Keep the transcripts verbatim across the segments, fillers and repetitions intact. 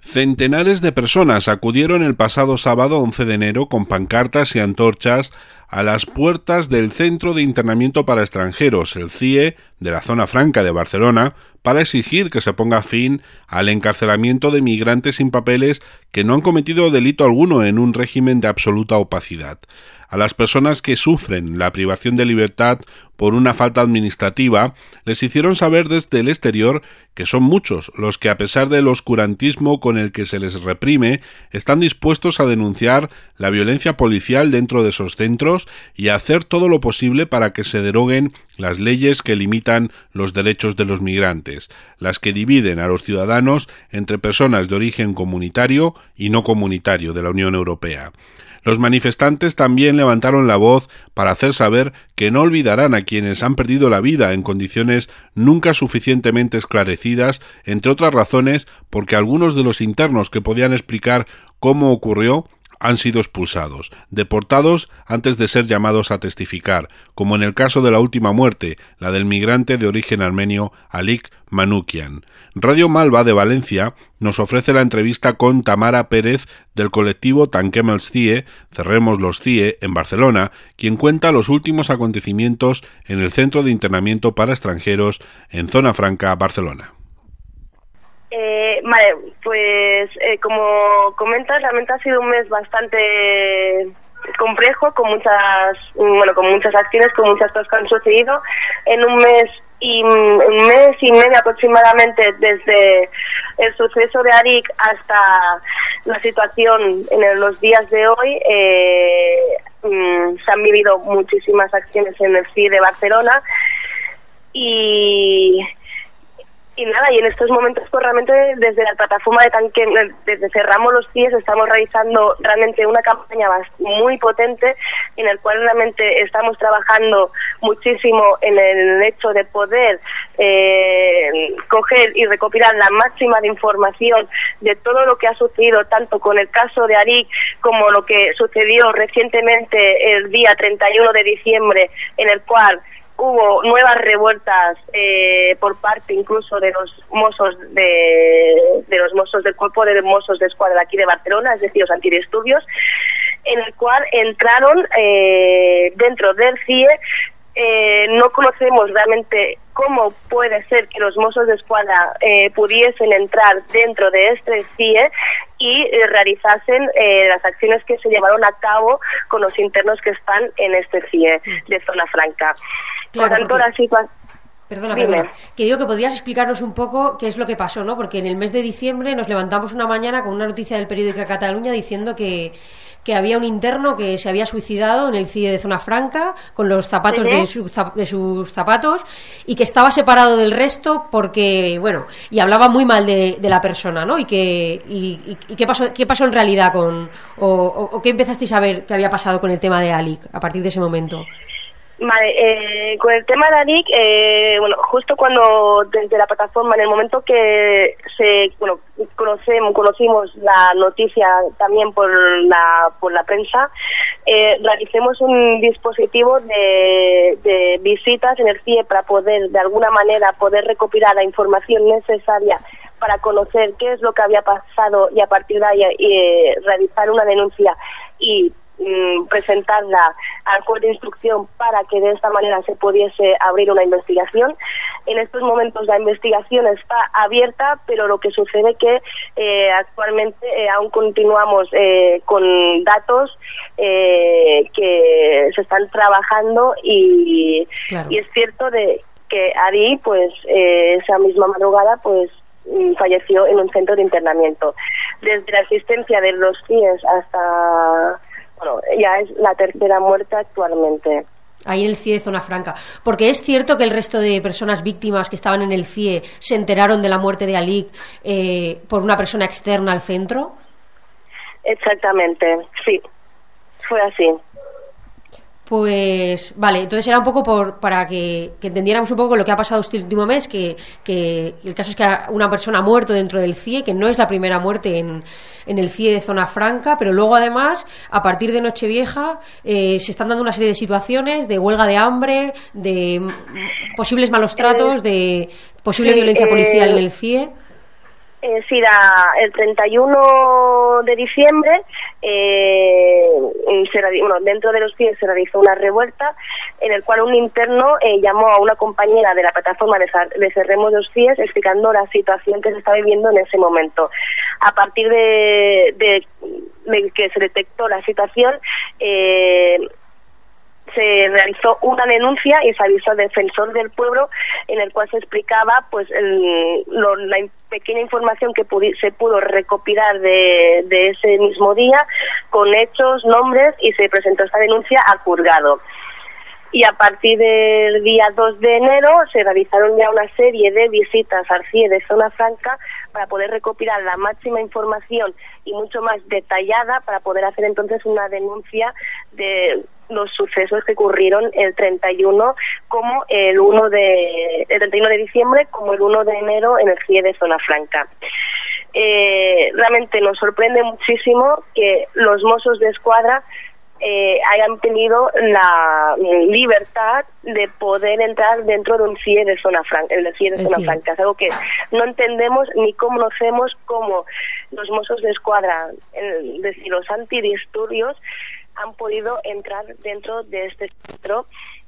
Centenares de personas acudieron el pasado sábado once de enero con pancartas y antorchas a las puertas del Centro de Internamiento para Extranjeros, el C I E, de la Zona Franca de Barcelona, para exigir que se ponga fin al encarcelamiento de migrantes sin papeles que no han cometido delito alguno en un régimen de absoluta opacidad. A las personas que sufren la privación de libertad por una falta administrativa, les hicieron saber desde el exterior que son muchos los que, a pesar del oscurantismo con el que se les reprime, están dispuestos a denunciar la violencia policial dentro de esos centros y a hacer todo lo posible para que se deroguen las leyes que limitan los derechos de los migrantes, las que dividen a los ciudadanos entre personas de origen comunitario y no comunitario de la Unión Europea. Los manifestantes también levantaron la voz para hacer saber que no olvidarán a quienes han perdido la vida en condiciones nunca suficientemente esclarecidas, entre otras razones porque algunos de los internos que podían explicar cómo ocurrió han sido expulsados, deportados antes de ser llamados a testificar, como en el caso de la última muerte, la del migrante de origen armenio Alik Manukyan. Radio Malva de Valencia nos ofrece la entrevista con Tamara Pérez del colectivo Tanquem els C I E, Cerremos los C I E, en Barcelona, quien cuenta los últimos acontecimientos en el Centro de Internamiento para Extranjeros en Zona Franca, Barcelona. Eh, vale, pues eh, como comentas, realmente ha sido un mes bastante complejo, con muchas, bueno, con muchas acciones, con muchas cosas que han sucedido en un mes y un mes y medio aproximadamente desde el suceso de Alik hasta la situación en los días de hoy. Eh, mm, se han vivido muchísimas acciones en el C I E de Barcelona y Y nada, y en estos momentos pues realmente desde la plataforma de Tanquem, desde Cerramos los C I E, estamos realizando realmente una campaña muy potente en el cual realmente estamos trabajando muchísimo en el hecho de poder eh, coger y recopilar la máxima de información de todo lo que ha sucedido, tanto con el caso de Alik como lo que sucedió recientemente el día treinta y uno de diciembre, en el cual hubo nuevas revueltas eh, por parte incluso de los mozos de, de los mozos del cuerpo de mozos de escuadra aquí de Barcelona, es decir, los antidisturbios, en el cual entraron eh, dentro del C I E. Eh, no conocemos realmente cómo puede ser que los mozos de escuadra eh, pudiesen entrar dentro de este C I E y eh, realizasen eh, las acciones que se llevaron a cabo con los internos que están en este C I E de Zona Franca. Claro, Por tanto, porque... la situación... Perdona, Dime. perdona. Que digo que podrías explicarnos un poco qué es lo que pasó, ¿no? Porque en el mes de diciembre nos levantamos una mañana con una noticia del periódico de Cataluña diciendo que, que había un interno que se había suicidado en el C I E de Zona Franca con los zapatos ¿Sí? de, su, de sus zapatos y que estaba separado del resto porque, bueno, y hablaba muy mal de, de la persona, ¿no? Y que y, y, y qué pasó qué pasó en realidad con o, o, o qué empezasteis a ver que había pasado con el tema de Alik a partir de ese momento. Vale, eh, con el tema de Alik, eh, bueno, justo cuando desde la plataforma, en el momento que se, bueno, conocemos, conocimos la noticia también por la por la prensa, eh, realicemos un dispositivo de, de visitas en el C I E para poder, de alguna manera, poder recopilar la información necesaria para conocer qué es lo que había pasado y a partir de ahí eh, realizar una denuncia y presentarla al juez de instrucción para que de esta manera se pudiese abrir una investigación. En estos momentos la investigación está abierta, pero lo que sucede que eh, actualmente eh, aún continuamos eh, con datos eh, que se están trabajando y, claro. Y es cierto de que Adi, pues eh, esa misma madrugada, pues falleció en un centro de internamiento. Desde la existencia de los C I Es hasta bueno, ya es la tercera muerte actualmente. Ahí en el C I E de Zona Franca. Porque es cierto que el resto de personas víctimas que estaban en el C I E se enteraron de la muerte de Alik eh, por una persona externa al centro. Exactamente, sí. Fue así. Pues vale, entonces era un poco por para que, que entendiéramos un poco lo que ha pasado este último mes, que, que el caso es que una persona ha muerto dentro del C I E, que no es la primera muerte en, en el C I E de Zona Franca, pero luego además, a partir de Nochevieja, eh, se están dando una serie de situaciones de huelga de hambre, de posibles malos tratos, de posible sí, violencia policial eh... en el C I E. Eh, sí, la, el treinta y uno de diciembre, eh, se, bueno, dentro de los C I E se realizó una revuelta en el cual un interno eh, llamó a una compañera de la plataforma de, de Cerremos los C I E S explicando la situación que se estaba viviendo en ese momento. A partir de, de, de que se detectó la situación, eh, se realizó una denuncia y se avisó al defensor del pueblo, en el cual se explicaba pues el, lo, la pequeña información que pudi, se pudo recopilar de, de ese mismo día, con hechos, nombres, y se presentó esta denuncia al juzgado. Y a partir del día dos de enero se realizaron ya una serie de visitas al C I E de Zona Franca para poder recopilar la máxima información y mucho más detallada para poder hacer entonces una denuncia de los sucesos que ocurrieron el treinta y uno como el uno de el treinta y uno de diciembre como el uno de enero en el C I E de Zona Franca. Eh, realmente nos sorprende muchísimo que los Mossos de Escuadra Eh, hayan tenido la libertad de poder entrar dentro de un C I E de Zona Franca, el C I E de Zona sí. Franca. Es algo que no entendemos ni conocemos cómo los Mossos de Escuadra, es decir, los antidisturbios, han podido entrar dentro de este centro.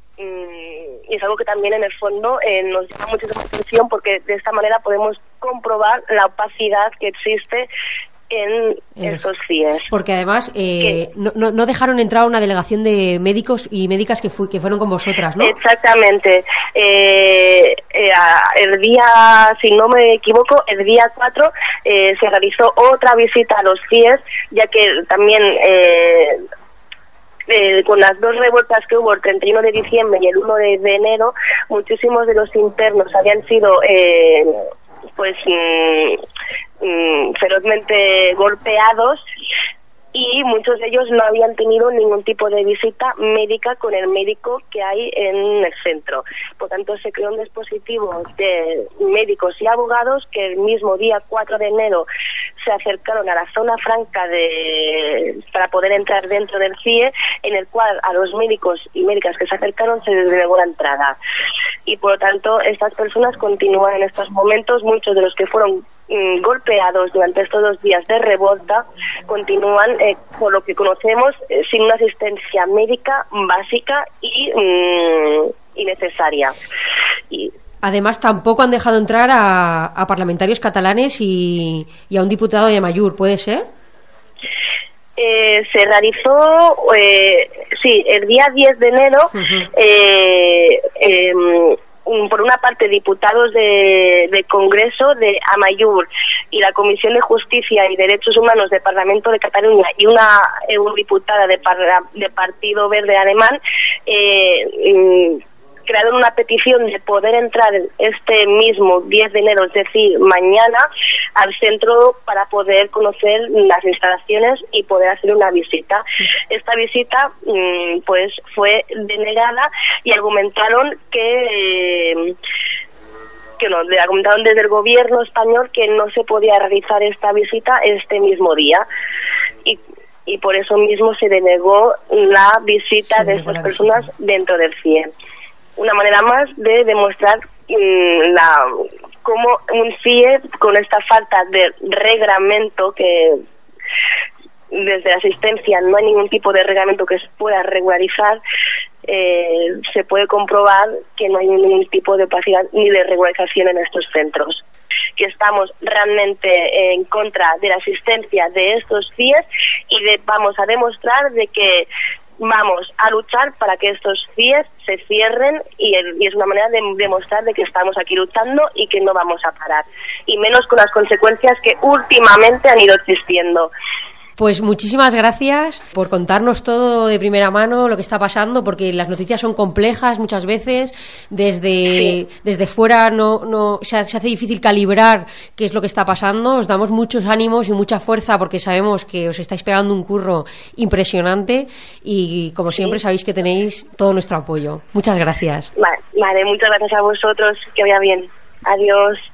Y es algo que también en el fondo eh, nos llama muchísima atención, porque de esta manera podemos comprobar la opacidad que existe en estos C I E S. Porque además eh, no, no, no dejaron entrar a una delegación de médicos y médicas que, fu que fueron con vosotras, ¿no? Exactamente. Eh, eh, el día, si no me equivoco, el día cuatro eh, se realizó otra visita a los C I E S, ya que también eh, eh, con las dos revueltas que hubo el treinta y uno de diciembre y el uno de, de enero, muchísimos de los internos habían sido eh, pues mm, mm, ferozmente golpeados, y muchos de ellos no habían tenido ningún tipo de visita médica con el médico que hay en el centro. Por tanto, se creó un dispositivo de médicos y abogados que el mismo día cuatro de enero se acercaron a la Zona Franca de, para poder entrar dentro del C I E, en el cual a los médicos y médicas que se acercaron se les denegó la entrada. Y por lo tanto, estas personas continúan en estos momentos, muchos de los que fueron mm, golpeados durante estos dos días de revolta, continúan, eh, por lo que conocemos, eh, sin una asistencia médica básica y, mm, y necesaria. Y, Además, tampoco han dejado entrar a, a parlamentarios catalanes y, y a un diputado de Amaiur, ¿puede ser? Eh, se realizó, eh, sí, el día diez de enero, uh-huh. eh, eh, un, por una parte diputados de, de Congreso de Amaiur y la Comisión de Justicia y Derechos Humanos del Parlamento de Cataluña y una eurodiputada de, de Partido Verde Alemán, eh, crearon una petición de poder entrar este mismo diez de enero, es decir, mañana, al centro para poder conocer las instalaciones y poder hacer una visita. Esta visita mmm, pues fue denegada y argumentaron que eh, que no, le argumentaron desde el gobierno español que no se podía realizar esta visita este mismo día, y y por eso mismo se denegó la visita sí, de estas personas dentro del C I E. Una manera más de demostrar mmm, la cómo un C I E, con esta falta de reglamento, que desde la asistencia no hay ningún tipo de reglamento que se pueda regularizar, eh, se puede comprobar que no hay ningún tipo de opacidad ni de regularización en estos centros. Que estamos realmente en contra de la asistencia de estos C I E S y de, vamos a demostrar de que vamos a luchar para que estos C I E S se cierren, y, el, y es una manera de demostrar de que estamos aquí luchando y que no vamos a parar, y menos con las consecuencias que últimamente han ido existiendo. Pues muchísimas gracias por contarnos todo de primera mano lo que está pasando, porque las noticias son complejas muchas veces, desde, sí. desde fuera no, no se, se hace difícil calibrar qué es lo que está pasando. Os damos muchos ánimos y mucha fuerza, porque sabemos que os estáis pegando un curro impresionante, y como siempre sí. sabéis que tenéis todo nuestro apoyo. Muchas gracias. Vale, vale, muchas gracias a vosotros, que vaya bien. Adiós.